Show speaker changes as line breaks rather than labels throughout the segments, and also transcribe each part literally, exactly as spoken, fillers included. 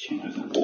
请合掌。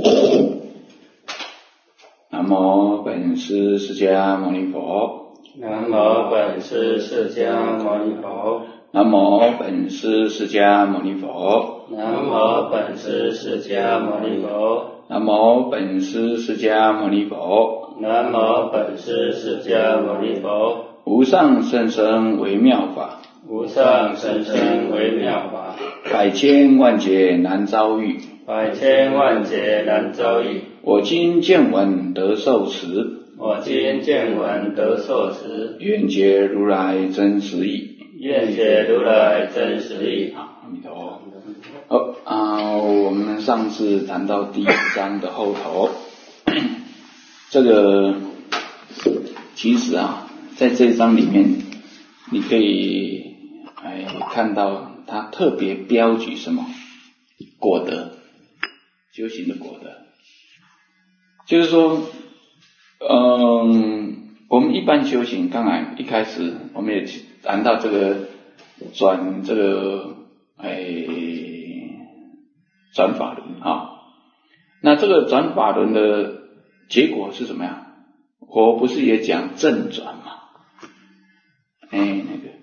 南无本师释迦牟尼佛。
南无本师释迦牟尼佛。
南无本师释迦牟尼佛。
南无本师释迦牟尼佛。
南无本师释迦牟尼佛。
南无本师释迦牟尼佛。
无上甚深微妙法。
无上甚深微妙法。
百千万劫难遭遇。
百千万劫难遭遇。
我今见闻得受持。
我今见闻得受持。
愿解如来真实义。
愿解如来真实义。
阿弥陀佛。好啊，我们上次谈到第一章的后头，这个其实啊，在这一章里面，你可以哎看到他特别标举什么果德，修行的果德，就是说，嗯，我们一般修行，刚才一开始我们也谈到这个转这个哎转法轮啊，那这个转法轮的结果是什么呀？我不是也讲正转吗？哎，那个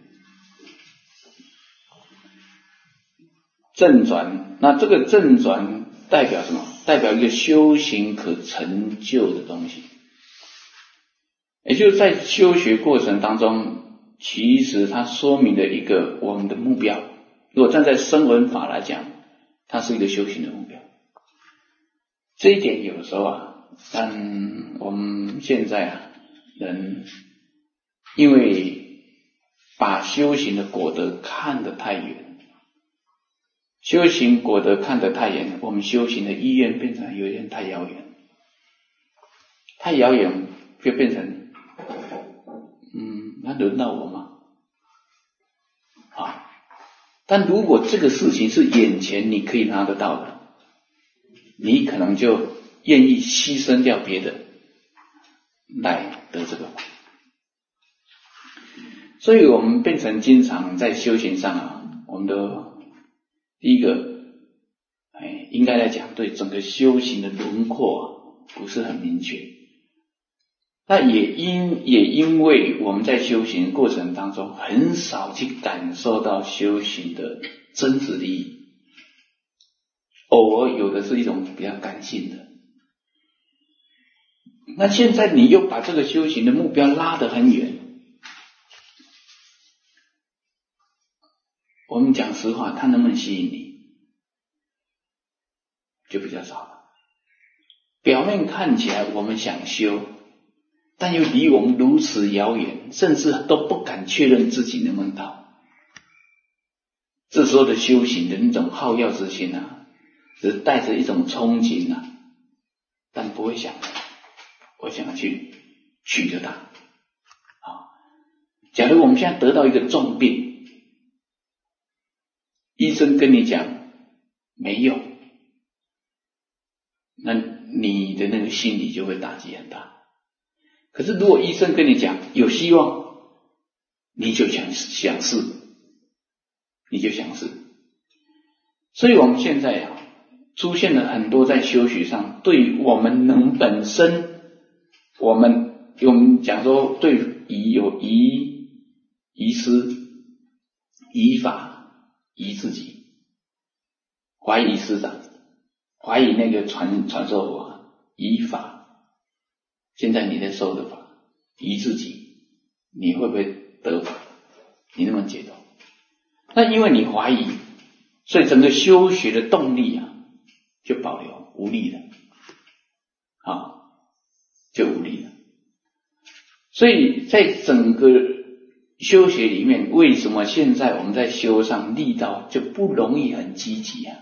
正转，那这个正转代表什么？代表一个修行可成就的东西。也就是在修学过程当中，其实它说明了一个我们的目标。如果站在声闻法来讲，它是一个修行的目标。这一点有的时候啊，但我们现在啊人因为把修行的果德看得太远，修行果德看得太远，我们修行的意愿变成有点太遥远，太遥远就变成嗯，那轮到我吗？啊，但如果这个事情是眼前你可以拿得到的，你可能就愿意牺牲掉别的来得这个。所以我们变成经常在修行上啊，我们的第一个哎，应该来讲对整个修行的轮廓不是很明确。那也因也因为我们在修行过程当中很少去感受到修行的真实利益，偶尔有的是一种比较感性的。那现在你又把这个修行的目标拉得很远，我们讲实话，它能不能吸引你，就比较少了。表面看起来我们想修，但又离我们如此遥远，甚至都不敢确认自己能不能到。这时候的修行的那种好乐之心啊，只是带着一种憧憬啊，但不会想我想要去取得它。好，假如我们现在得到一个重病，医生跟你讲没用，那你的那个心理就会打击很大。可是如果医生跟你讲有希望，你就想想试，你就想试。所以我们现在啊，出现了很多在修学上对我们能本身，我们我们讲说对疑有疑疑师、疑法、疑自己，怀疑师长，怀疑那个传传授法，疑法。现在你在受的法，疑自己，你会不会得法？你能不能解脱？那因为你怀疑，所以整个修学的动力啊，就保留无力了，啊，就无力了。所以在整个修学里面，为什么现在我们在修上力道就不容易很积极啊？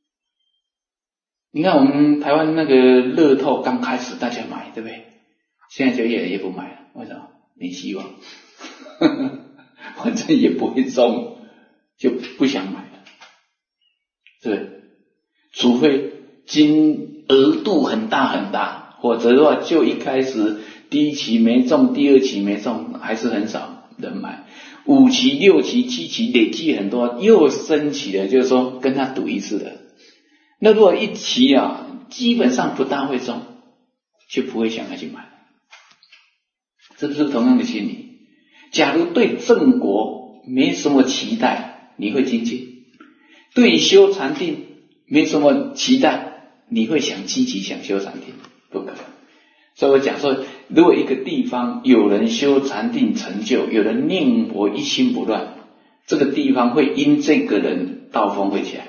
你看我们台湾那个乐透刚开始大家买，对不对？现在就越来越不买了，为什么？没希望，反正也不会中，就不想买了，对不对？除非金额度很大很大，否则的话，就一开始第一期没中，第二期没中，还是很少人买。五期、六期、七期累积很多，又升起了，就是说跟他赌一次的。那如果一期啊基本上不大会中，就不会想要去买。这不是同样的心理？假如对正果没什么期待，你会精进；对修禅定没什么期待，你会想积极想修禅定？不可能。所以我讲说，如果一个地方有人修禅定成就，有人念佛一心不乱，这个地方会因这个人道风会起来。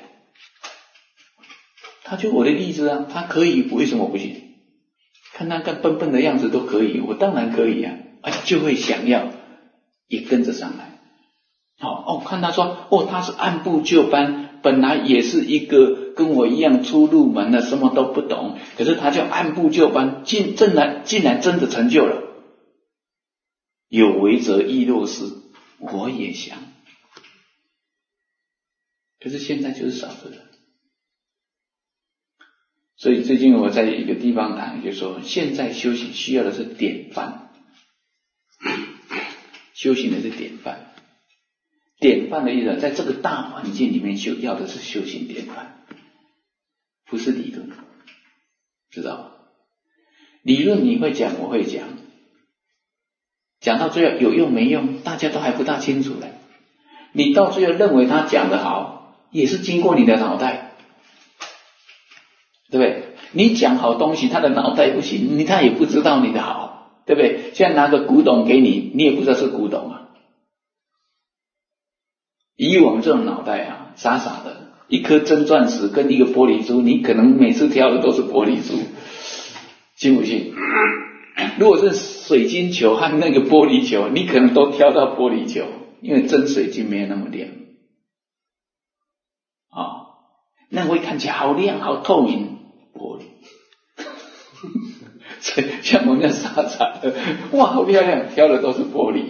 他就我的例子啊，他可以，为什么不行？看他干笨笨的样子都可以，我当然可以啊，啊就会想要也跟着上来。好哦，看他说哦，他是按部就班，本来也是一个跟我一样初入门的，什么都不懂，可是他就按部就班，竟竟然竟然真的成就了。有为则亦若是，我也想，可是现在就是少的人。所以最近我在一个地方谈，就说现在修行需要的是典范，修行的是典范。典范的意思，在这个大环境里面修，要的是修行典范，不是理论，知道吗？理论你会讲，我会讲，讲到最后有用没用，大家都还不大清楚嘞。你到最后认为他讲得好，也是经过你的脑袋，对不对？你讲好东西，他的脑袋不行，你他也不知道你的好，对不对？现在拿个古董给你，你也不知道是古董啊。以我们这种脑袋啊，傻傻的，一颗真钻石跟一个玻璃珠，你可能每次挑的都是玻璃珠，信不信？如果是水晶球和那个玻璃球，你可能都挑到玻璃球，因为真水晶没有那么亮啊、哦，那会看起来好亮好透明，玻璃。所以像我们这傻傻的，哇好漂亮，挑的都是玻璃，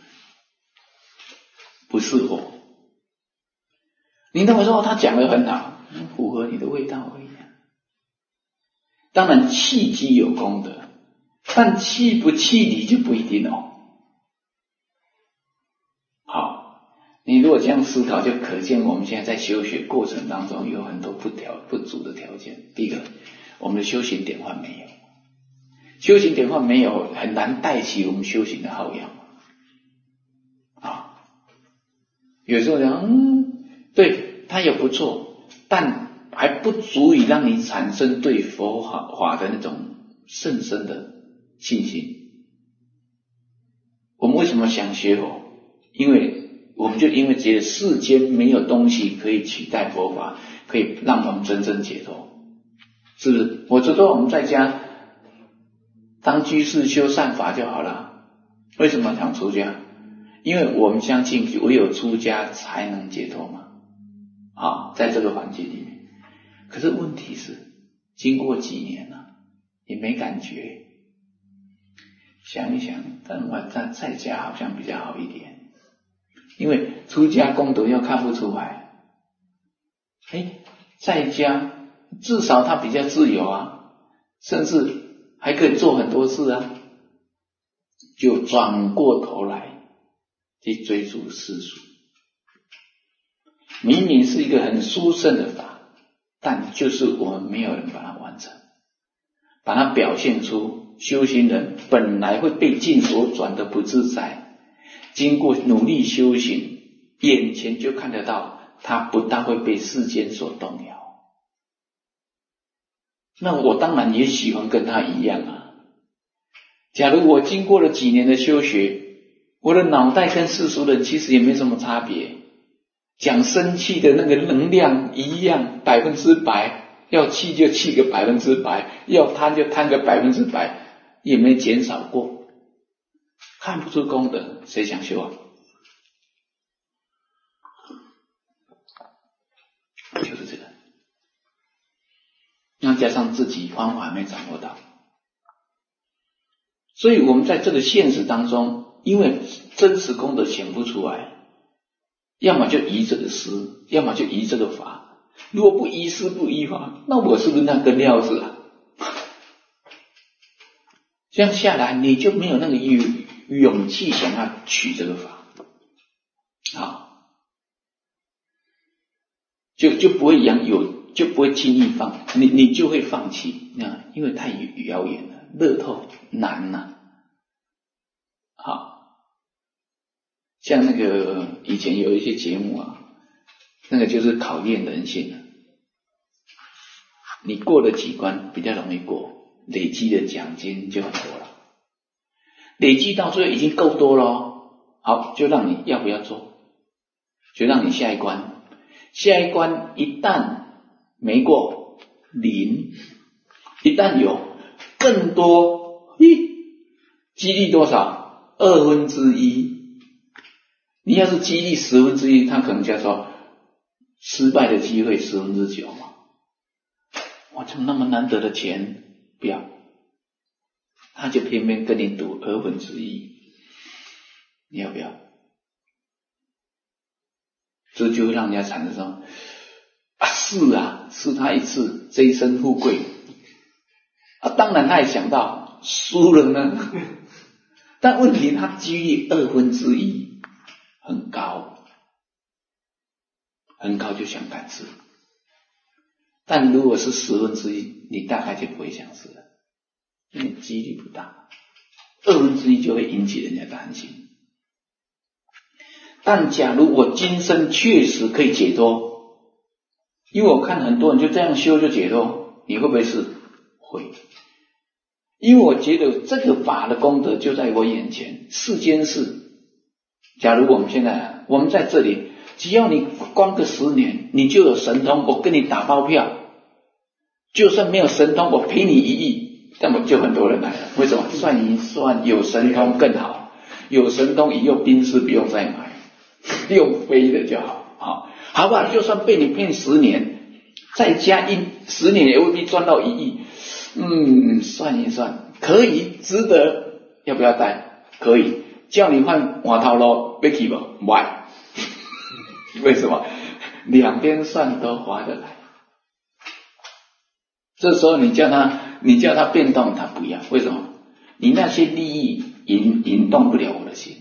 不适合。你认为说他讲得很好，符合你的味道而已。当然气机有功德，但气不气理就不一定哦。好，你如果这样思考，就可见我们现在在修学过程当中有很多不条不足的条件。第一个，我们的修行典范没有，修行典范没有，很难带起我们修行的浩洋啊。有时候讲，嗯。对，它也不错，但还不足以让你产生对佛法的那种甚深的信心。我们为什么想学佛？因为我们就因为觉得世间没有东西可以取代佛法，可以让我们真正解脱，是不是？我知道我们在家当居士修善法就好了，为什么想出家？因为我们相信唯有出家才能解脱嘛。啊，在这个环境里面，可是问题是，经过几年了，也没感觉。想一想，但我在在家好像比较好一点，因为出家功德又看不出来。哎，在家至少他比较自由啊，甚至还可以做很多事啊，就转过头来去追逐世俗。明明是一个很殊胜的法，但就是我们没有人把它完成，把它表现出修行人本来会被境所转的不自在，经过努力修行，眼前就看得到他不大会被世间所动摇。那我当然也喜欢跟他一样啊。假如我经过了几年的修学，我的脑袋跟世俗人其实也没什么差别，讲生气的那个能量一样，百分之百，要气就气个百分之百，要贪就贪个百分之百，也没减少过，看不出功德，谁想修啊？就是这个。那加上自己方法没掌握到，所以我们在这个现实当中，因为真实功德显不出来，要么就依这个师，要么就依这个法。如果不依师不依法，那我是不是那根料子啊？这样下来，你就没有那个勇气想要取这个法，啊，就就不会养有就不会轻易放，你你就会放弃啊，因为太遥远了，乐透难呐、啊。好，像那个以前有一些节目啊，那个就是考验人性的，你过了几关比较容易过，累积的奖金就很多了，累积到最后已经够多了，好，就让你要不要做，就让你下一关，下一关一旦没过零，一旦有更多，咦，几率多少？二分之一。你要是几率十分之一，他可能叫做失败的机会十分之九嘛。哇，怎么那么难得的钱不要？他就偏偏跟你赌二分之一，你要不要？这就会让人家产生啊，是啊，是他一次这一生富贵啊，当然他也想到输了呢，但问题他几率二分之一。很高，很高就想敢试，但如果是十分之一，你大概就不会想试了，因为几率不大，二分之一就会引起人家担心。但假如我今生确实可以解脱，因为我看很多人就这样修就解脱，你会不会是？会，因为我觉得这个法的功德就在我眼前，世间事。假如我们现在我们在这里，只要你光个十年，你就有神通，我跟你打包票，就算没有神通，我赔你一亿，那么就很多人来了。为什么？算一算，有神通更好，有神通以后宾士不用再买，用飞的就好，好，好吧？就算被你骗十年，再加一十年也未必赚到一亿，嗯，算一算，可以，值得，要不要带？可以。叫你换换头路，要去不？不爱。为什么？两边算都划得来。这时候你叫他，你叫他变动，他不要。为什么？你那些利益引引动不了我的心。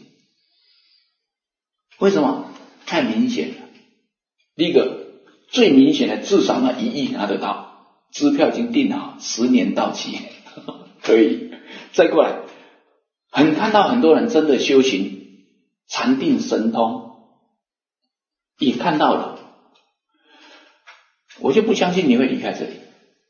为什么？太明显了。第一个最明显的，至少那一亿拿得到，支票已经订好，十年到期，可以。再过来。很看到很多人真的修行禅定神通，也看到了，我就不相信你会离开这里，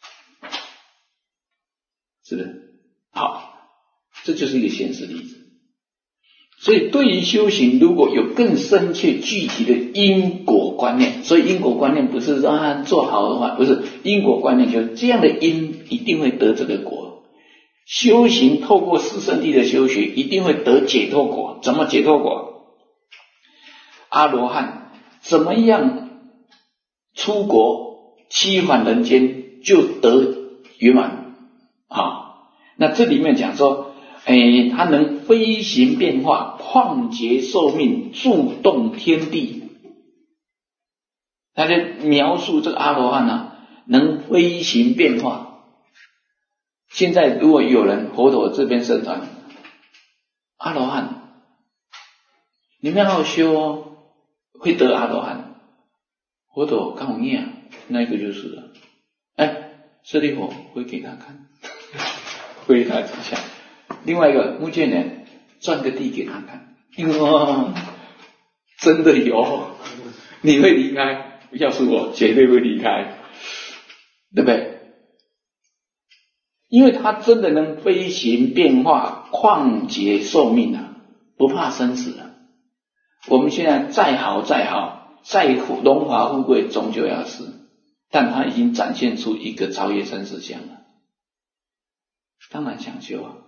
是不是？好，这就是一个现实例子。所以对于修行，如果有更深切具体的因果观念，所以因果观念不是说啊做好的话，不是，因果观念就是这样的因一定会得这个果。修行透过四圣谛的修学，一定会得解脱果。怎么解脱果？阿罗汉怎么样出国七返人间就得圆满啊？那这里面讲说，哎，他能飞行变化，旷劫寿命，助动天地。他就描述这个阿罗汉啊，能飞行变化。现在如果有人佛陀这边僧团阿罗汉，你们要好好修哦，会得阿罗汉。佛陀告诉你，那个就是了。哎，舍利弗会给他看，挥他几下。另外一个目犍连转个地给他看，哇，真的有，你会离开？要是我，绝对会离开，对不对？因为他真的能飞行变化，旷劫寿命啊，不怕生死啊。我们现在再好再好，再荣华富贵，终究要死。但他已经展现出一个超越生死相了，当然想修啊。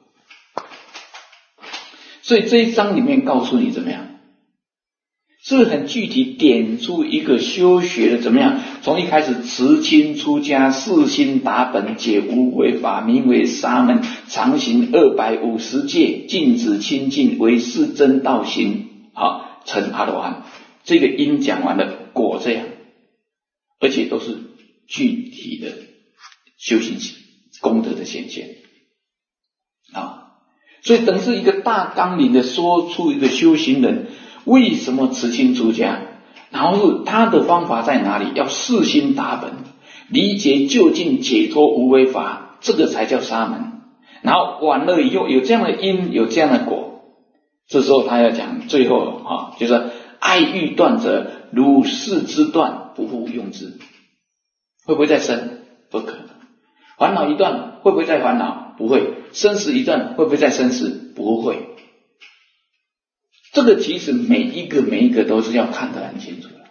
所以这一章里面告诉你怎么样，是不是很具体点出一个修学的怎么样？从一开始持亲出家，四心达本，解无为法，名为沙门，常行二百五十戒，禁止清净，为是真道行，好成阿罗汉。这个因讲完了，果这样，而且都是具体的修行功德的显现啊。所以等是一个大纲领的说出一个修行人为什么持亲出家，然后是他的方法在哪里，要四心达本， 理解究竟解脱无为法，这个才叫沙门。然后完了以后有这样的因，有这样的果，这时候他要讲最后啊，就是爱欲断者，如是之断，不复用之。会不会再生？不可能。烦恼一断，会不会再烦恼？不会。生死一断，会不会再生死？不会。这个其实每一个每一个都是要看得很清楚的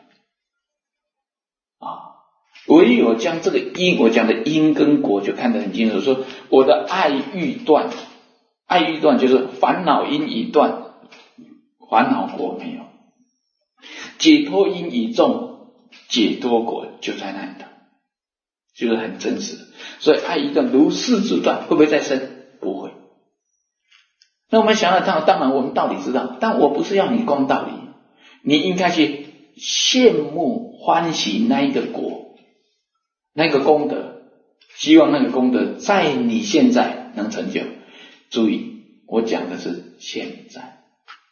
啊。唯有将这个因，我讲的因跟果就看得很清楚，说我的爱欲断，爱欲断就是烦恼因已断，烦恼果没有；解脱因已种，解脱果就在那里的，就是很真实。所以爱欲断，如是之断，会不会再生？不会。那我们想想看，当然我们道理知道，但我不是要你光道理，你应该去羡慕欢喜那一个果，那个功德，希望那个功德在你现在能成就。注意，我讲的是现在，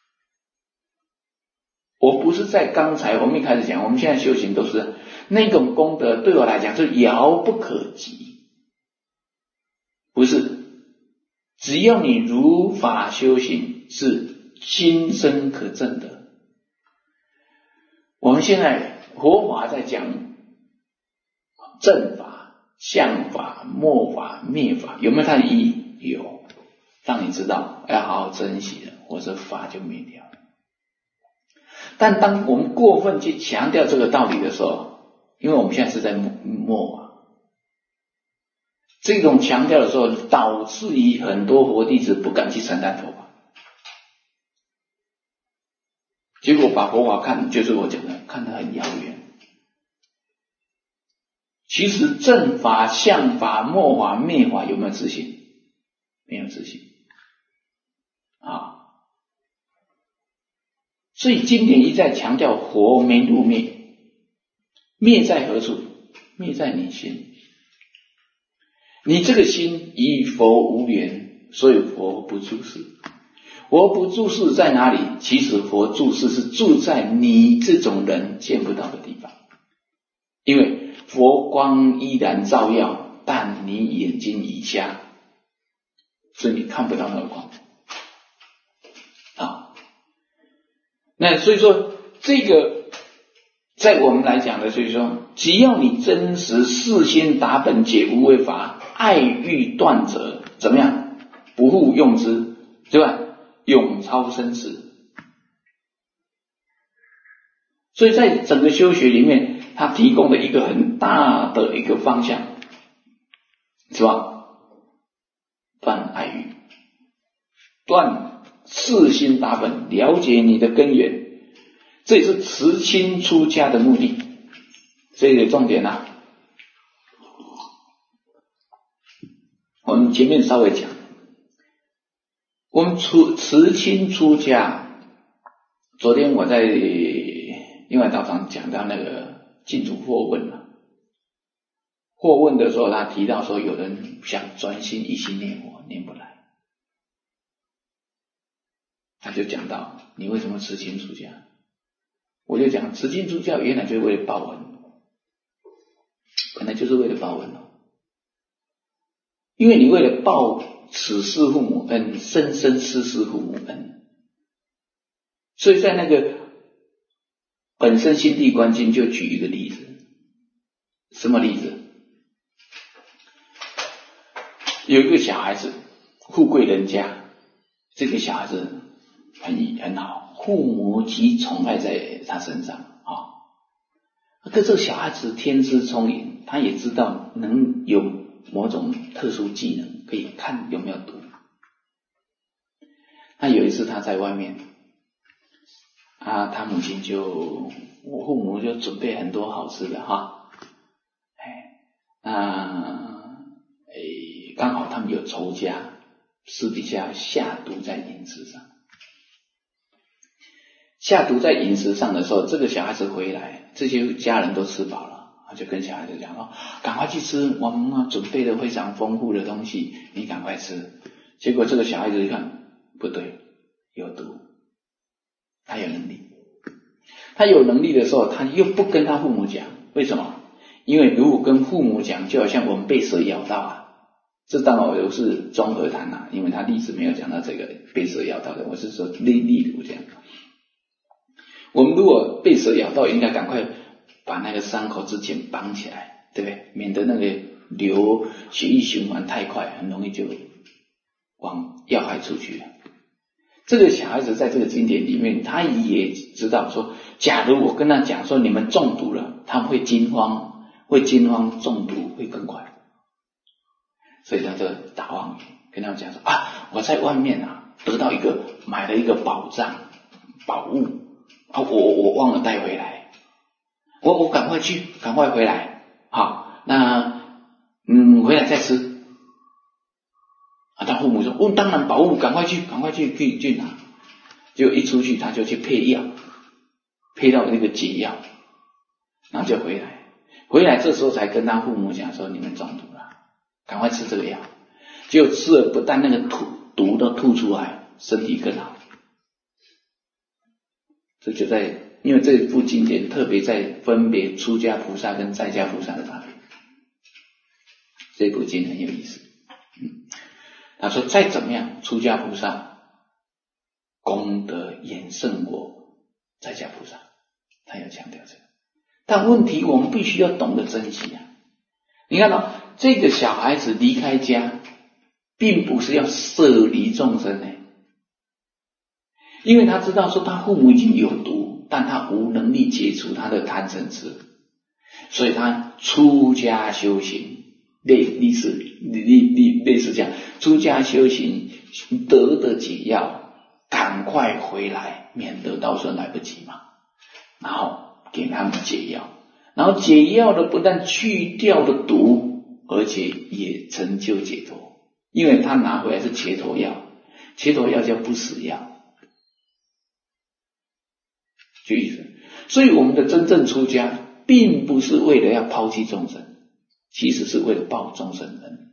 我不是在刚才我们一开始讲，我们现在修行都是那种功德，对我来讲是遥不可及，不是。只要你如法修行，是今生可证的。我们现在佛法在讲正法、相法、末法、灭法，有没有它的意义？有，让你知道要好好珍惜的，或者法就灭掉。但当我们过分去强调这个道理的时候，因为我们现在是在末法，这种强调的时候，导致于很多佛弟子不敢去承担佛法，结果把佛法看，就是我讲的，看得很遥远。其实正法、相法、末法、灭法有没有自信？没有自信啊！所以经典一再强调佛没入灭，灭在何处？灭在你心。你这个心与佛无缘，所以佛不住世。佛不住世在哪里？其实佛住世是住在你这种人见不到的地方，因为佛光依然照耀，但你眼睛已瞎，所以你看不到那个光啊。那所以说这个在我们来讲的，所以说只要你真实四心达本解无为法，爱欲断者怎么样？不复用之，对吧？永超生死。所以在整个修学里面，它提供了一个很大的一个方向，是吧？断爱欲，断四心达本，了解你的根源，这也是持亲出家的目的。这个重点啊，我们前面稍微讲，我们出持亲出家，昨天我在另外道场讲到那个净土惑问了，惑问的时候他提到说，有人想专心一心念佛念不来，他就讲到你为什么持亲出家？我就讲持亲出家原来就是为了报恩，本来就是为了报恩哦。因为你为了报此世父母恩，生生世世父母恩，所以在那个本身心地观经就举一个例子，什么例子？有一个小孩子，富贵人家，这个小孩子很很好，父母极宠爱在他身上啊。可这个小孩子天资聪颖，他也知道能有某种特殊技能，可以看有没有毒。那有一次他在外面啊，他母亲就我父母就准备很多好吃的哈，哎，那哎刚好他们有仇家，私底下下毒在饮食上。下毒在饮食上的时候，这个小孩子回来，这些家人都吃饱了，他就跟小孩子讲说，赶快去吃，我们准备了非常丰富的东西，你赶快吃。结果这个小孩子一看不对，有毒，他有能力，他有能力的时候他又不跟他父母讲，为什么？ 因为如果跟父母讲，就好像我们被蛇咬到啊，这当然我是综合谈啊，因为他例子没有讲到这个被蛇咬到的，我是说例例如这样。我们如果被蛇咬到，应该赶快把那个伤口之前绑起来，对不对？免得那个流血液循环太快，很容易就往要害出去了。这个小孩子在这个经典里面，他也知道说，假如我跟他讲说你们中毒了，他会惊慌，会惊慌中毒会更快，所以他就打妄语，跟他们讲说啊，我在外面啊得到一个买了一个宝藏宝物啊，我我忘了带回来，我我赶快去，赶快回来，好，那嗯回来再吃。啊，他父母说：“哦，当然宝物，赶快去，赶快去，去去拿。”结果一出去，他就去配药，配到那个解药，然后就回来。回来这时候才跟他父母讲说：“你们中毒了，赶快吃这个药。”结果吃了，不但那个吐毒都吐出来，身体更好。这就在因为这部经典特别在分别出家菩萨跟在家菩萨的差别。这部经很有意思，嗯。他说再怎么样出家菩萨功德远胜过在家菩萨，他要强调这个。但问题我们必须要懂得珍惜啊！你看到、哦、这个小孩子离开家并不是要舍离众生呢，因为他知道说他父母已经有毒，但他无能力解除他的贪嗔痴，所以他出家修行，类类似类类类似这样，出家修行得的解药，赶快回来，免得到时候来不及嘛。然后给他们解药，然后解药的不但去掉了毒，而且也成就解脱，因为他拿回来是解脱药，解脱药叫不死药，就意思。所以我们的真正出家，并不是为了要抛弃众生。其实是为了报众生恩，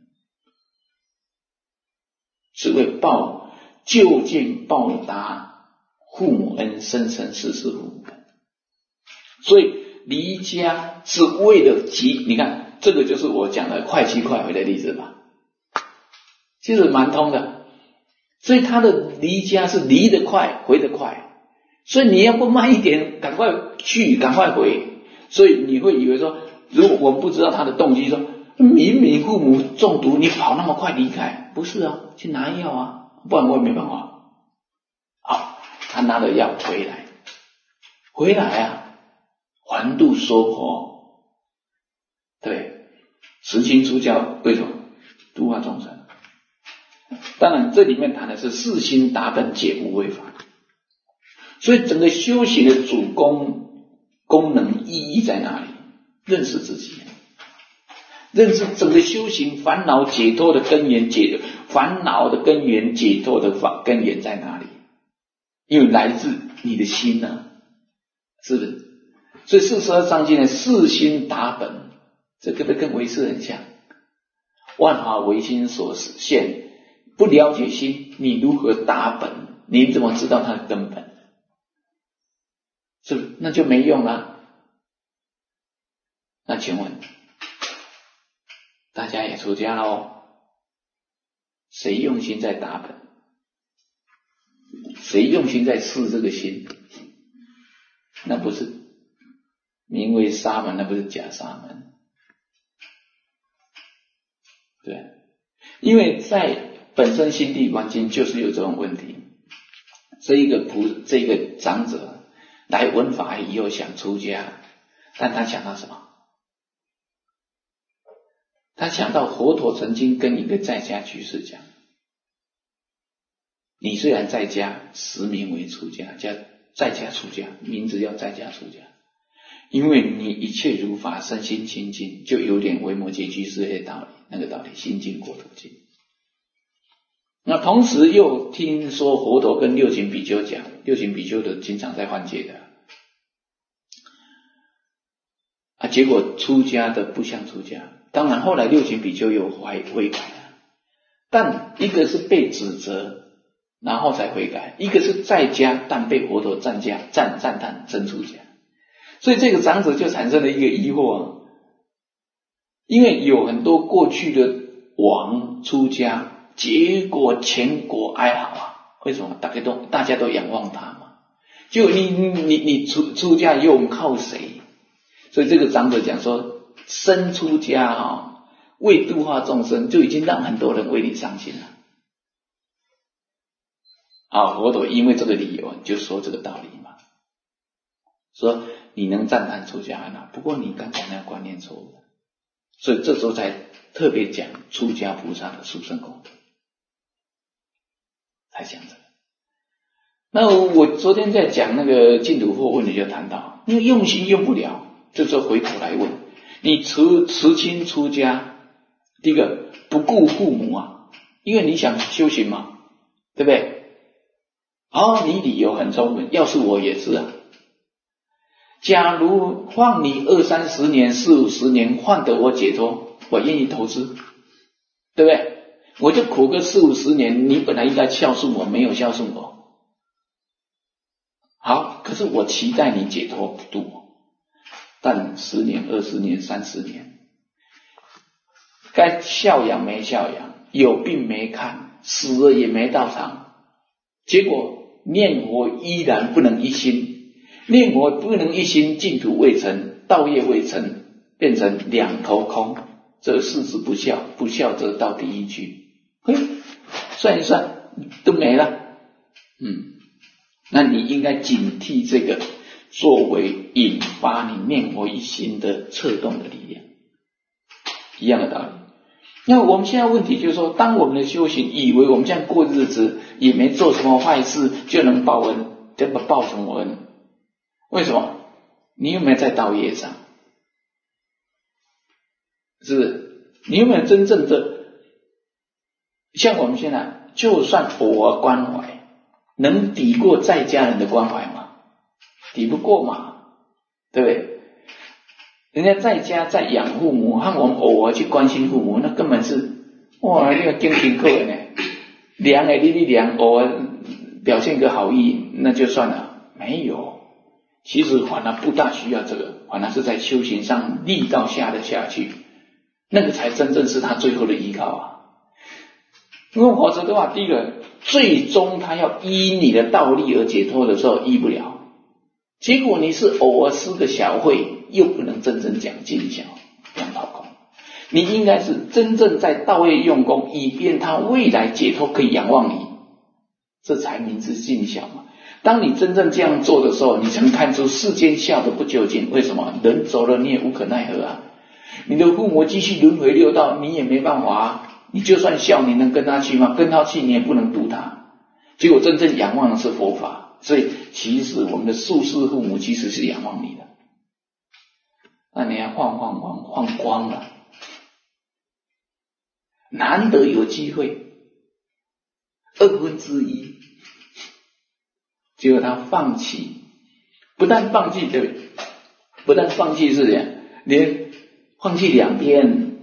是为报究竟报答父母恩，生生世世父母恩。所以离家是为了急，你看这个就是我讲的快去快回的例子吧，其实蛮通的。所以他的离家是离得快，回得快，所以你要不慢一点，赶快去，赶快回。所以你会以为说，如果我们不知道他的动机，说明明父母中毒，你跑那么快离开，不是啊，去拿药啊，不然我也没办法。好，他拿了药回来，回来啊，还度娑婆，对，实心出家为什么？度化众生。当然，这里面谈的是四心达本解无为法，所以整个修行的主功功能意义在哪里？认识自己，认识整个修行烦恼解脱的根源，解烦恼的根源，解脱的根源在哪里？因为来自你的心呢、啊，是不是？所以四十二章经的四心达本，这个跟唯识很像，万法唯心所现。不了解心，你如何达本？你怎么知道它的根本？是不是？那就没用了。那请问，大家也出家了哦，谁用心在达本？谁用心在试这个心？那不是名为沙门，那不是假沙门。对，因为在本身心地观经就是有这种问题。这一个菩这一个长者来闻法以后想出家，但他想到什么？他想到佛陀曾经跟一个在家居士讲，你虽然在家，实名为出家，叫在家出家，名字叫在家出家，因为你一切如法，身心清净，就有点维摩诘居士的道理，那个道理心净国土净。那同时又听说佛陀跟六群比丘讲，六群比丘的经常在换戒的啊，结果出家的不像出家。当然后来六群比丘又悔悔改了，但一个是被指责然后才悔改，一个是在家但被佛陀赞家赞赞叹真出家。所以这个长者就产生了一个疑惑， 因为有很多过去的王出家，结果前果哀嚎啊！为什么？大家都大家都仰望他嘛。就你你你出出家以后，我们靠谁？所以这个长者讲说，生出家啊、哦，为度化众生，就已经让很多人为你伤心了。啊，佛陀因为这个理由就说这个道理嘛，说你能赞叹出家很好，不过你刚才那个观念错误了，所以这时候才特别讲出家菩萨的殊胜功德，才讲这个。那我昨天在讲那个净土惑问题就谈到，因为用心用不了，这时候回头来问你辞辞亲出家，第一个不顾父母啊，因为你想修行嘛，对不对？哦，你理由很充分，要是我也是啊。假如放你二三十年、四五十年，换得我解脱，我愿意投资，对不对？我就苦个四五十年，你本来应该孝顺我，没有孝顺我。好，可是我期待你解脱不度我，但十年、二十年、三十年，该孝养没孝养，有病没看，死了也没到场，结果念佛依然不能一心，念佛不能一心，净土未成，道业未成，变成两头空，这事实不孝，不孝则到第一句，嘿，算一算都没了。嗯，那你应该警惕这个作为引发你念佛一心的策动的力量，一样的道理。那我们现在问题就是说，当我们的修行以为我们这样过日子也没做什么坏事就能报恩，这么报什么恩？为什么？你有没有在道业上？是不是？你有没有真正的像我们现在，就算偶尔关怀，能抵过在家人的关怀吗？抵不过嘛，对不对？人家在家在养父母，和我们偶尔去关心父母，那根本是哇，那个精勤课呢，量诶，你你量，偶尔表现个好意，那就算了。没有，其实反而不大需要这个，反而是在修行上力道下得下去，那个才真正是他最后的依靠啊。因为否则的话，第一个，最终他要依你的道力而解脱的时候，依不了。结果你是偶尔施个小惠，又不能真正讲尽孝，讲道功。你应该是真正在道业用功，以便他未来解脱可以仰望你，这才名之尽孝嘛。当你真正这样做的时候，你才能看出世间孝的不究竟。为什么？人走了你也无可奈何啊。你的父母继续轮回六道，你也没办法啊。你就算孝，你能跟他去吗？跟他去你也不能度他。结果真正仰望的是佛法。所以其实我们的宿世父母其实是仰望你的，那你要换换换换光了，难得有机会二分之一，结果他放弃，不但放弃，对不对？不但放弃是这样，连放弃两边。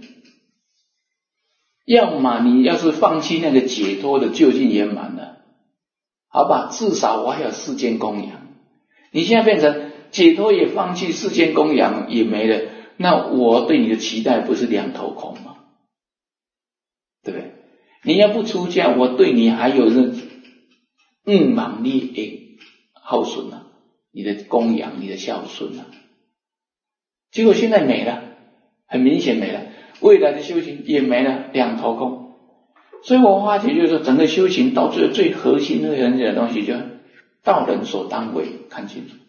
要么你要是放弃那个解脱的究竟圆满了，好吧，至少我还有世间供养。你现在变成解脱也放弃，世间供养也没了，那我对你的期待不是两头空吗？对不对？你要不出家，我对你还有那嗯忙力诶耗损啊，你的供养，你的孝顺啊。结果现在没了，很明显没了，未来的修行也没了，两头空。所以我发觉就是说，整个修行到最后最核心的人的东西，就道人所当为，看清楚。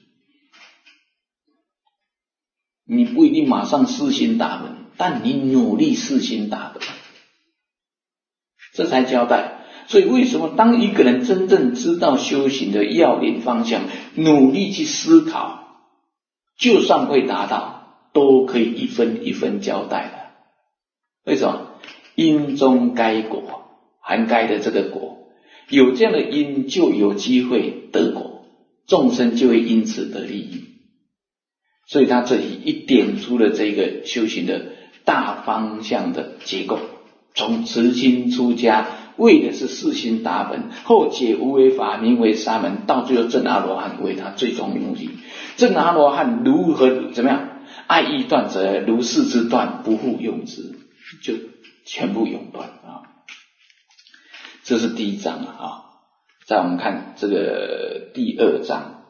你不一定马上四心达本，但你努力四心达本，这才交代。所以为什么当一个人真正知道修行的要领方向，努力去思考，就算会达到，都可以一分一分交代的。为什么？因中该果，涵盖的这个果，有这样的因，就有机会得果，众生就会因此得利益。所以他这里一点出了这个修行的大方向的结构，从慈心出家，为的是四心达本，后解无为法，名为沙门，到最后证阿罗汉为他最终目的。证阿罗汉如何怎么样？ 爱欲断则如是之断，不复用之，就全部永断啊。这是第一章啊。再我们看这个第二章，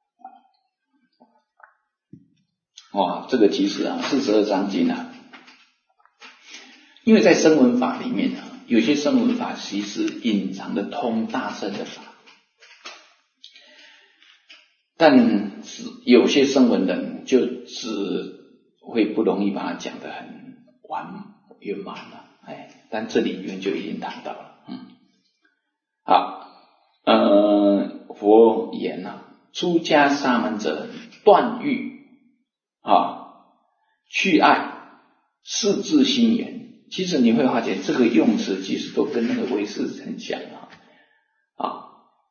哇，这个其实啊，四十二章经啊，因为在声闻法里面啊，有些声闻法其实隐藏的通大乘的法，但有些声闻人就只会不容易把它讲得很完圆满了，哎，但这里面就已经谈到了，嗯，好。呃，佛言啊，出家沙门者，断欲啊，去爱，是自心源。其实你会发现，这个用词其实都跟那个唯识很像啊。啊，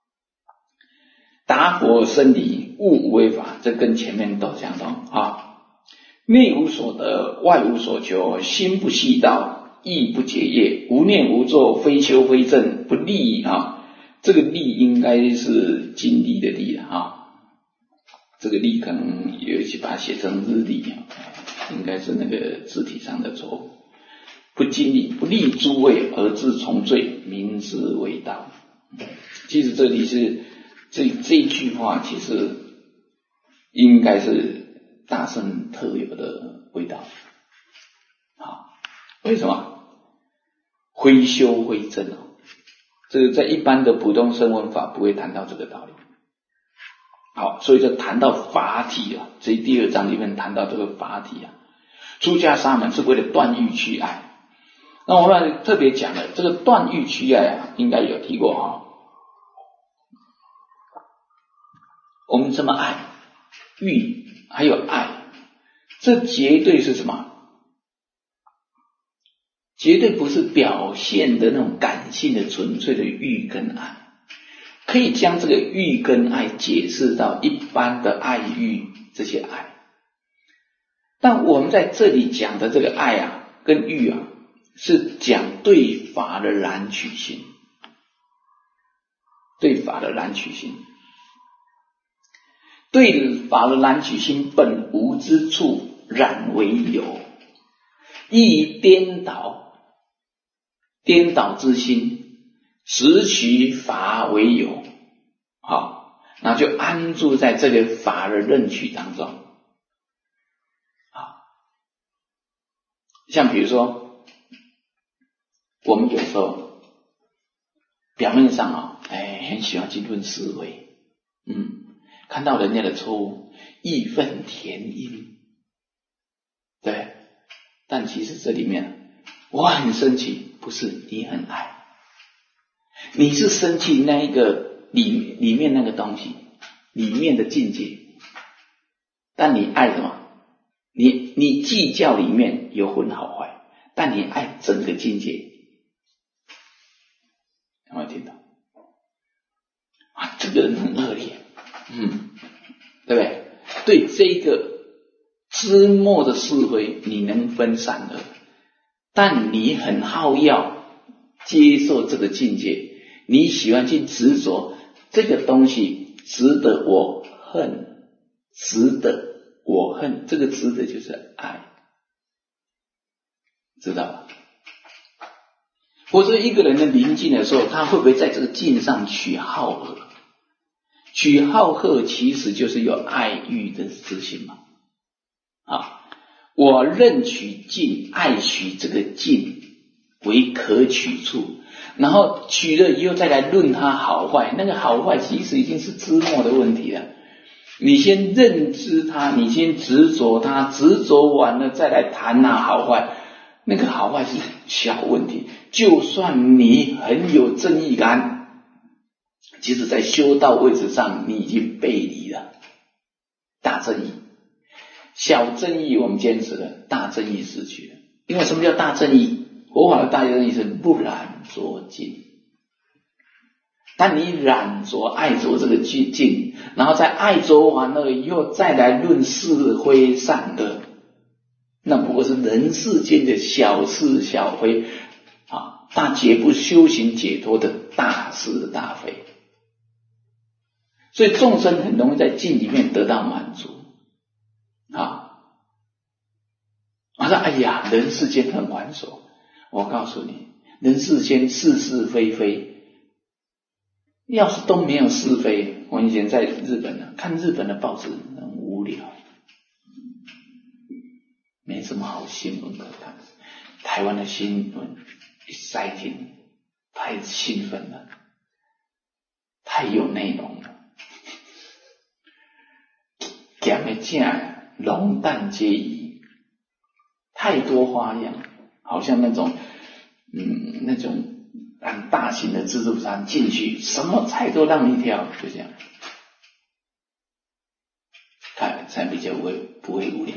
达佛生理，悟无为法，这跟前面都相同啊。内无所得，外无所求，心不系道，意不结业，无念无作，非修非正，不利啊。这个利应该是尽力的力啊，这个力可能有些把它写成日力，应该是那个字体上的错误。不尽力，不利诸位而自从罪，名之为道。其实这里是这这一句话，其实应该是大乘特有的味道啊。为什么？非修非正啊。这个在一般的普通声闻法不会谈到这个道理。好，所以就谈到法体啊，这第二章里面谈到这个法体啊，出家沙门是为了断欲去爱。那我们特别讲了这个断欲去爱啊，应该有提过哈。我们这么爱欲还有爱，这绝对是什么？绝对不是表现的那种感性的纯粹的欲跟爱，可以将这个欲跟爱解释到一般的爱欲这些爱。但我们在这里讲的这个爱啊跟欲啊，是讲对法的染取心，对法的染取心，对法的染取心本无之处，染为有，亦颠倒颠倒之心，实取法为有，好，那就安住在这个法的认取当中。好，像比如说，我们有时候表面上啊，哎，很喜欢去论思维，嗯，看到人家的错误，义愤填膺，对，但其实这里面我很生气。不是你很爱，你是生气那一个里里面那个东西，里面的境界，但你爱什么？你你计较里面有分好坏，但你爱整个境界，有没有听到？啊，这个人很恶劣，嗯，对不对？对这个枝末的是非，你能分善恶。但你很好要接受这个境界，你喜欢去执着这个东西值得我恨，值得我恨，这个值得就是爱，知道吧？或者一个人的临近的时候，他会不会在这个境上取好恶？取好恶其实就是有爱欲的自信嘛。啊。我认取境，爱取这个境为可取处，然后取了以后再来论它好坏，那个好坏其实已经是枝末的问题了。你先认知它，你先执着它，执着完了再来谈它好坏，那个好坏是小问题。就算你很有正义感，其实在修道位置上你已经背离了大正义。小正义我们坚持了，大正义失去了。因为什么叫大正义？佛法的大正义是不染着境。但你染着爱着这个境，然后在爱着完了以后再来论是非善恶，那不过是人世间的小是小非啊，大绝不修行解脱的大是大非。所以众生很容易在境里面得到满足啊， 他说哎呀，人世间很繁琐，我告诉你，人世间是是非非，要是都没有是非，我以前在日本呢，看日本的报纸很无聊，没什么好新闻可看。台湾的新闻一塞进，太兴奋了，太有内容了，讲的正呀，龙蛋皆宜，太多花样，好像那种嗯那种很大型的自助餐进去，什么菜都让你挑，就这样，看才比较不会不会无聊。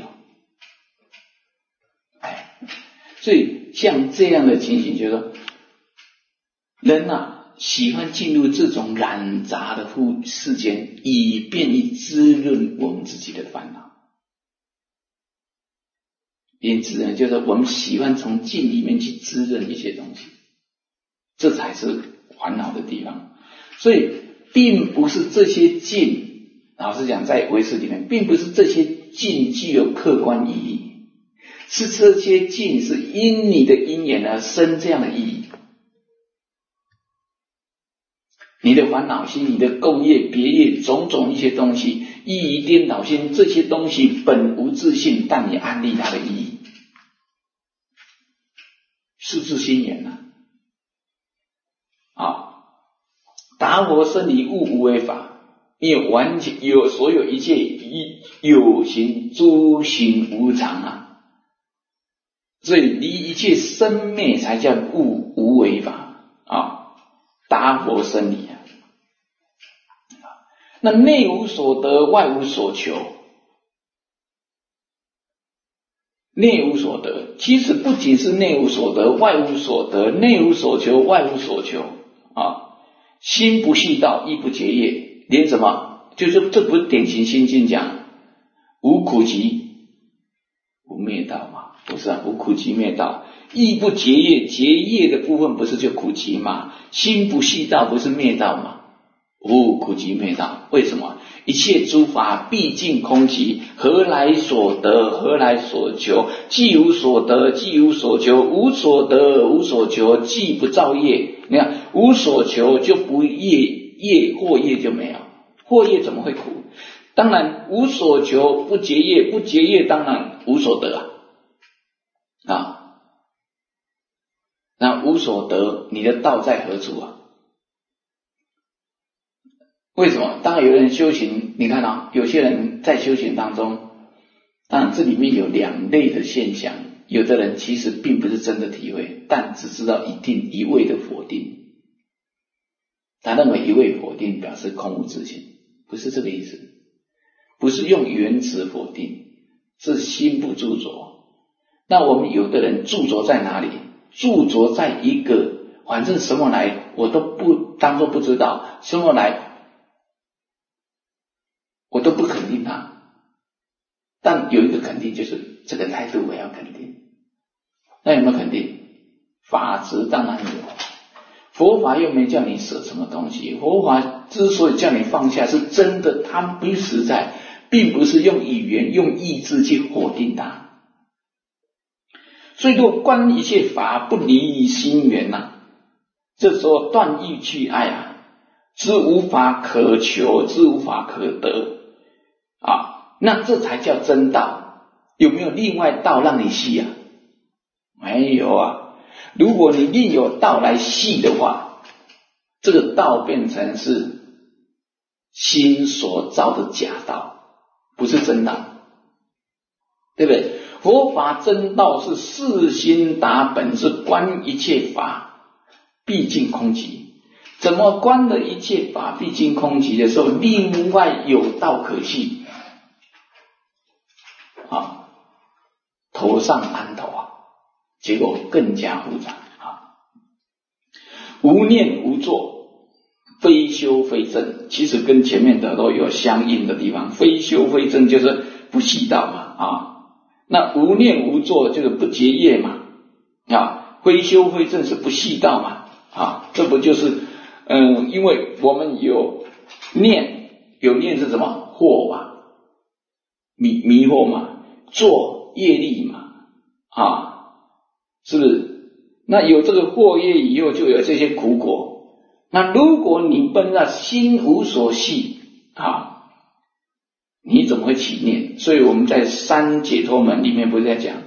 哎，所以像这样的情形，就是说，人啊喜欢进入这种染杂的世间，以便于滋润我们自己的烦恼。因此呢，就是我们喜欢从境里面去滋润一些东西，这才是烦恼的地方。所以并不是这些境，老实讲在唯识里面，并不是这些境具有客观意义，是这些境是因你的因缘而生这样的意义。你的烦恼心、你的共业、别业种种一些东西，意义颠倒心，这些东西本无自性，但你安立它的意义，是不是心缘呢？啊，达摩生理物无为法，因为完全有所有一切有形诸行无常啊，所以离一切生灭才叫物无为法啊，达摩生理啊。那内无所得，外无所求。内无所得，其实不仅是内无所得，外无所得，内无所求，外无所求啊。心不系道，亦不结业，连什么？就是这不是典型心经讲无苦集无灭道嘛？不是啊，无苦集灭道，亦不结业，结业的部分不是就苦集嘛？心不系道不是灭道嘛？无苦集灭道，为什么？一切诸法毕竟空寂，何来所得？何来所求？既无所得，既无所求，无所得，无所求，既不造业。你看，无所求就不业，业或业就没有，或业怎么会苦？当然无所求，不结业，不结业当然无所得啊。啊，那无所得，你的道在何处啊？为什么？当然有人修行，你看啊，有些人在修行当中，当然这里面有两类的现象，有的人其实并不是真的体会，但只知道一定一味的否定，他认为一味否定表示空无自性，不是这个意思，不是用原词否定，是心不著着。那我们有的人著着在哪里？著着在一个反正什么来我都不当作不知道，什么来我都不肯定它，但有一个肯定，就是这个态度我要肯定。那有没有肯定？法执当然有，佛法又没叫你舍什么东西，佛法之所以叫你放下，是真的它不实在，并不是用语言用意志去否定它。所以若观一切法不离心缘呐、啊，这时候断欲去爱啊，知无法可求，知无法可得啊，那这才叫真道。有没有另外道让你系啊？没有啊。如果你另有道来系的话，这个道变成是心所造的假道，不是真道，对不对？佛法真道是四心达本，是观一切法毕竟空寂。怎么观的一切法毕竟空寂的时候，另外有道可系啊，头上安头啊，结果更加复杂啊。无念无作，非修非证，其实跟前面的都有相应的地方。非修非证就是不系道嘛啊。那无念无作就是不结业嘛啊，非修非证是不系道嘛啊，这不就是嗯，因为我们有念，有念是什么？惑嘛，迷迷惑嘛，作业力嘛啊，是不是？那有这个惑业以后，就有这些苦果。那如果你本来心无所系啊，你怎么会起念？所以我们在三解脱门里面不是在讲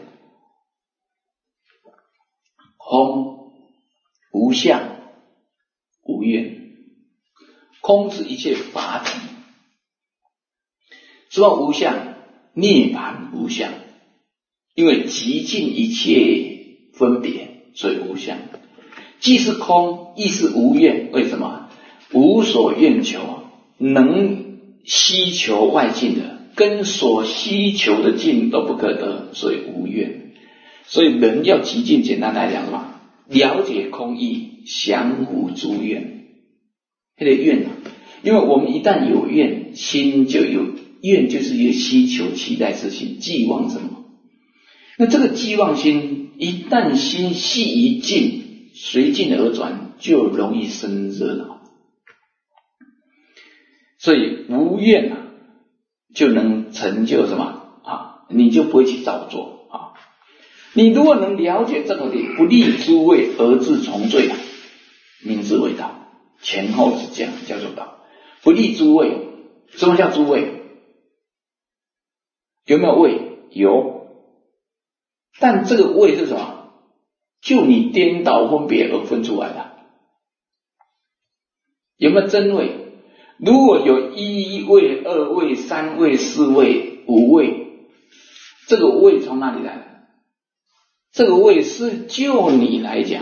空、无相、无愿。空是一切法体，什么无相？涅槃无相，因为极尽一切分别，所以无相。既是空，亦是无愿。为什么？无所愿求，能希求外境的，跟所希求的境都不可得，所以无愿。所以人要极尽，简单来讲嘛，了解空义，降伏诸愿。这个愿啊，因为我们一旦有愿，心就有愿，就是一个希求期待之心，寄望什么？那这个寄望心一旦心系一境，随境而转，就容易生热闹。所以无愿啊，就能成就什么啊？你就不会去造作啊。你如果能了解这个理，不立诸位而自从罪啊，名之为道。前后是这样叫做道。不立诸位，什么叫诸位？有没有位？有。但这个位是什么？就你颠倒分别而分出来的。有没有真位？如果有一位、二位、三位、四位、五位，这个位从哪里来的？这个位是就你来讲，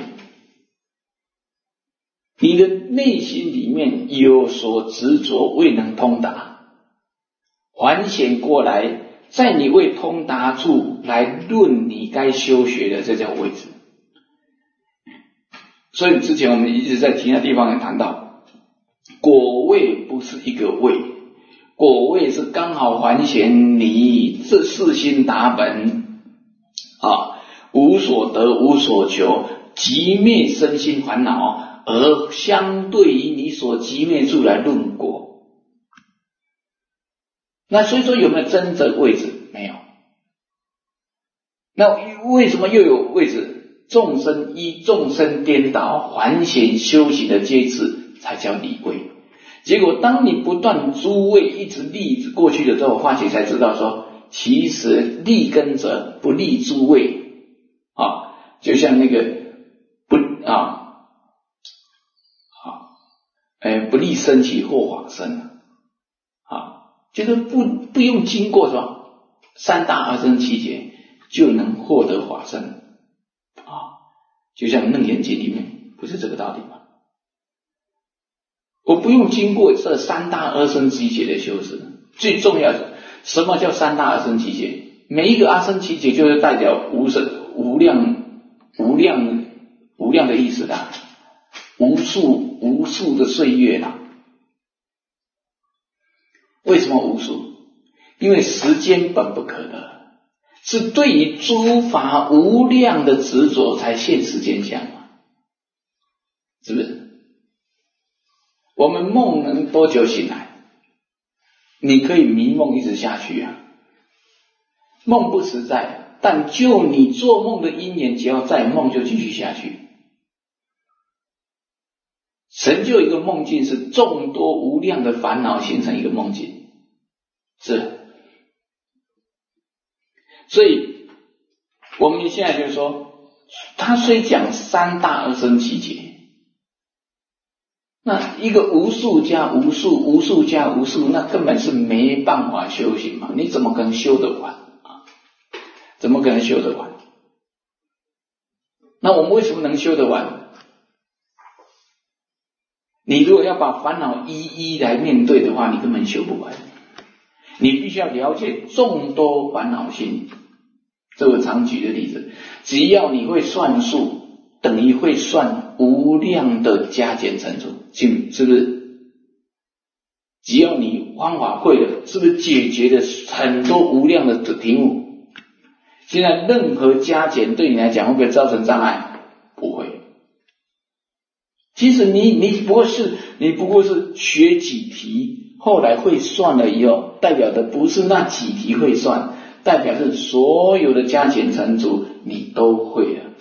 你的内心里面有所执着，未能通达，还显过来，在你未通达处来论你该修学的，这叫位置。所以之前我们一直在其他地方也谈到，果位不是一个位，果位是刚好还显你这四心达本啊，无所得无所求，即灭身心烦恼，而相对于你所即灭处来论果。那所以说有没有真正位置？没有。那为什么又有位置？众生依众生颠倒还显修行的阶次才叫立位。结果当你不断诸位一直立过去的时候，发觉才知道说，其实立根者不立诸位啊，就像那个不啊好哎不立身体或法身啊，就是不不用经过什么三大二生七劫就能获得法身。就像楞严经里面不是这个道理吗？我不用经过这三大二生七劫的修持。最重要的，什么叫三大二生七劫？每一个二生七劫就是代表无生无量无量无量的意思啦，无数无数的岁月啦。为什么无数？因为时间本不可得，是对于诸法无量的执着才现时间相嘛，是不是？我们梦能多久醒来？你可以迷梦一直下去啊，梦不实在，但就你做梦的因缘，只要在梦就继续下去。成就一个梦境是众多无量的烦恼形成一个梦境，是。所以我们现在就是说，他虽讲三大二生七劫，那一个无数加无数，无数加无数，那根本是没办法修行嘛，你怎么可能修得完啊？怎么可能修得完？那我们为什么能修得完？你如果要把烦恼一一来面对的话，你根本修不完。你必须要了解众多烦恼心。这我常举的例子，只要你会算数，等于会算无量的加减乘除，是不是？只要你方法会了，是不是解决了很多无量的题目？现在任何加减对你来讲会不会造成障碍？不会。其实你你不过是你不过是学几题，后来会算了以后，代表的不是那几题会算， 代表是所有的加减乘除你都会了。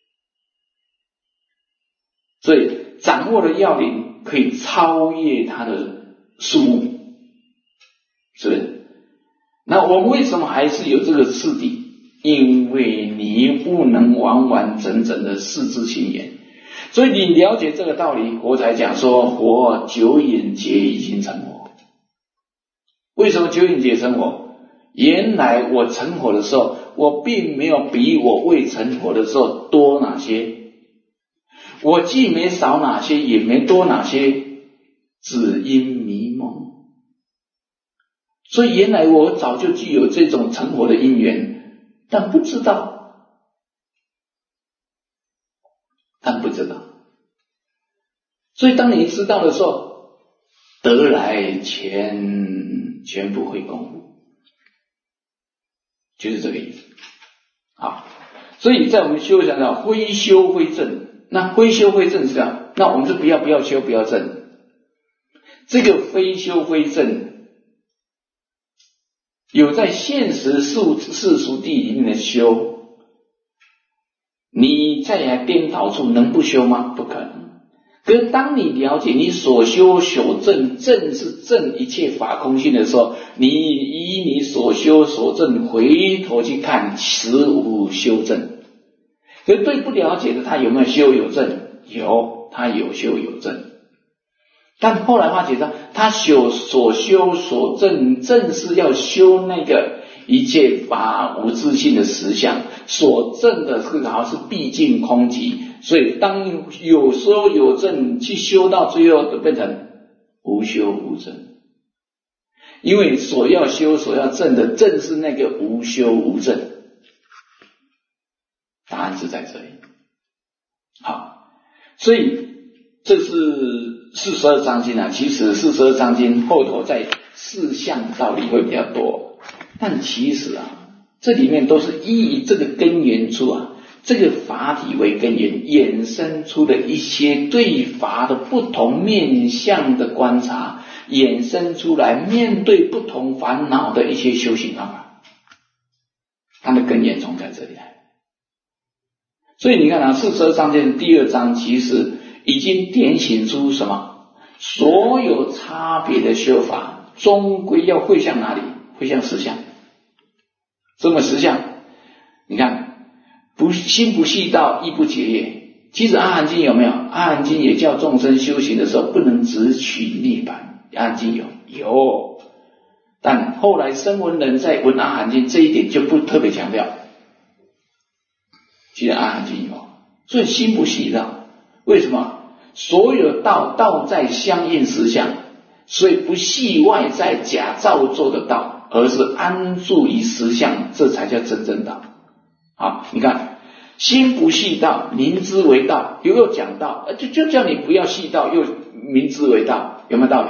所以掌握的要领可以超越它的数目，是不是？那我们为什么还是有这个次第？因为你不能完完整整的视之行言，所以你了解这个道理，佛才讲说佛九眼劫已经成佛。为什么九眼劫成佛？原来我成佛的时候，我并没有比我未成佛的时候多哪些，我既没少哪些，也没多哪些，只因迷蒙。所以原来我早就具有这种成佛的因缘，但不知道，但不知道。所以当你知道的时候，得来全全部会功夫，就是这个意思。好，所以在我们修讲到非修非证，那非修非证是这样，那我们是不要不要修不要证。这个非修非证有在现实世世俗地里面的修，你在来颠倒处能不修吗？不可能。可是当你了解你所修所证，证是证一切法空性的时候，你以你所修所证回头去看，实无修证。可是对不了解的他有没有修有证？有，他有修有证。但后来发觉到他修所修所证，正是要修那个一切法无自性的实相，所证的是好像是毕竟空寂，所以当有修有证去修到最后，就变成无修无证。因为所要修所要证的，正是那个无修无证。答案是在这里。好，所以这是四十二章经啊，其实四十二章经后头在四项道理会比较多，但其实啊，这里面都是以这个根源处啊，这个法体为根源，衍生出的一些对法的不同面向的观察，衍生出来面对不同烦恼的一些修行方法，它的根源从在这里来。所以你看啊，四十二章经第二章其实已经点醒出什么？所有差别的修法，终归要会向哪里？会向实相。什么实相？你看，不心不细道，亦不结业。其实阿含经有没有？阿含经也叫众生修行的时候不能只取涅槃。阿含经有有，但后来声闻人在闻阿含经这一点就不特别强调。其实阿含经有，所以心不细道。为什么？所有道道在相应实相，所以不系外在假造作的道，而是安住于实相，这才叫真正道。好，你看心不细道，明知为道，又又讲道，就就叫你不要细道，又明知为道，有没有道理？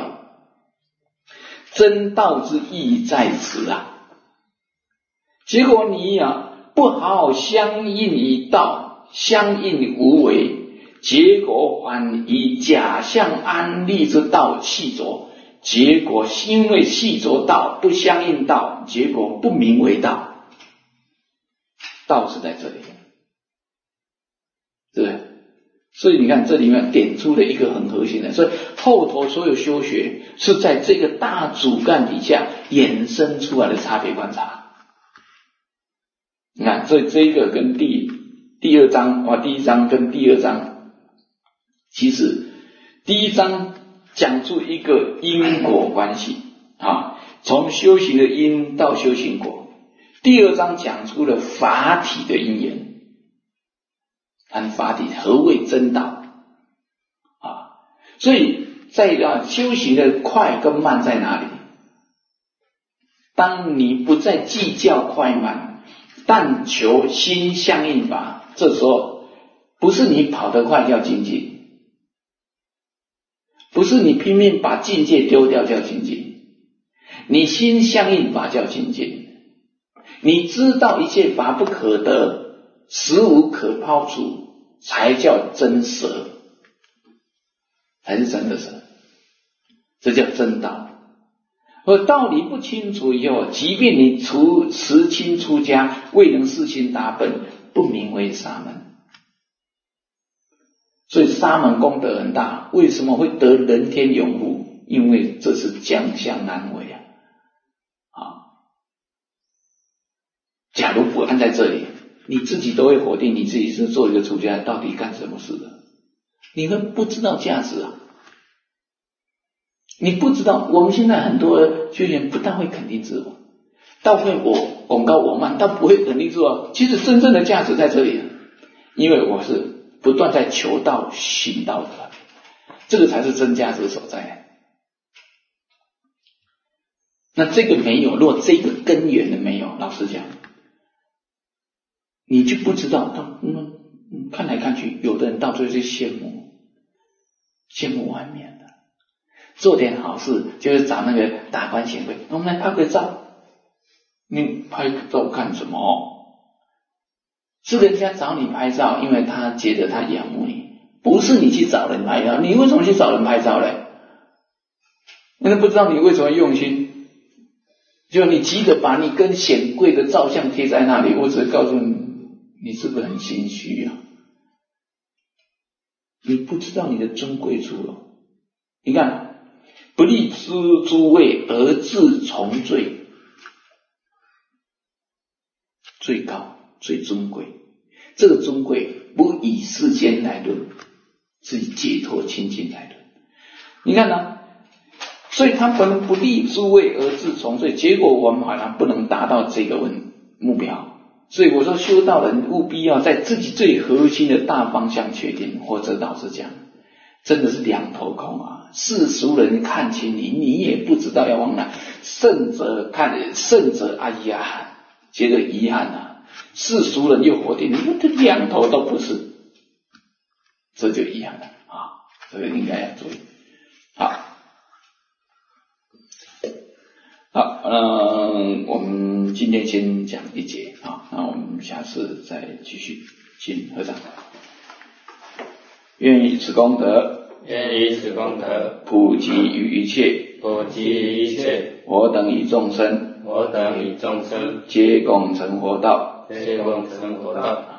真道之意在此啊！结果你啊不好好相应于道，相应无为，结果还以假象安立之道细着，结果因为细着道不相应道，结果不名为道。道是在这里，对不对？所以你看这里面点出了一个很核心的，所以后头所有修学是在这个大主干底下衍生出来的差别观察。你看，所以这个跟第第二章啊，第一章跟第二章，其实第一章讲出一个因果关系啊，从修行的因到修行果。第二章讲出了法体的因缘，看法体何谓真道啊？所以在啊修行的快跟慢在哪里？当你不再计较快慢，但求心相应法，这时候不是你跑得快叫精进，不是你拼命把境界丢掉叫精进，你心相应法叫精进。你知道一切法不可得，实无可抛除，才叫真舍，才是真的舍，这叫真道。 而道理不清楚以后，即便你出持清出家，未能事心达本，不名为沙门。所以沙门功德很大，为什么会得人天永护？因为这是将相难为啊！啊，假如不按在这里，你自己都会否定你自己是做一个出家到底干什么事的，你会不知道价值啊！你不知道，我们现在很多学员不但会肯定自我，倒会我广高我慢，倒不会肯定自我。其实真正的价值在这里，因为我是不断在求道行道的，这个才是真价值所在。那这个没有，如果这个根源的没有，老实讲，你就不知道。嗯，看来看去，有的人到最后就羡慕，羡慕外面的。做点好事，就是找那个达官显贵，我们来拍个照。你拍个照干什么？是人家找你拍照，因为他觉得他仰慕你，不是你去找人拍照。你为什么去找人拍照嘞？那不知道你为什么用心，就你急着把你跟显贵的照相贴在那里，我只是告诉你，你是不是很心虚啊？你不知道你的尊贵处了。你看。不立诸诸位而自从罪，最高最尊贵。这个尊贵不以世间来论，是以解脱清净来论。你看呢？所以他不能不立诸位而自从罪，结果我们好像不能达到这个问目标。所以我说，修道人务必要在自己最核心的大方向确定，或者老实讲，真的是两头空啊！世俗人看清你，你也不知道要往哪；圣者看圣者，哎呀，觉得遗憾啊！世俗人又否定你，这两头都不是，这就遗憾了啊！这个应该要注意。好，好，嗯，我们今天先讲一节啊，那我们下次再继续，请合掌。愿以此功德。
愿以此功德
普及于一切，
普及于一切，
我等与众生，
我等与众生，
皆共成佛道，
皆共成佛道。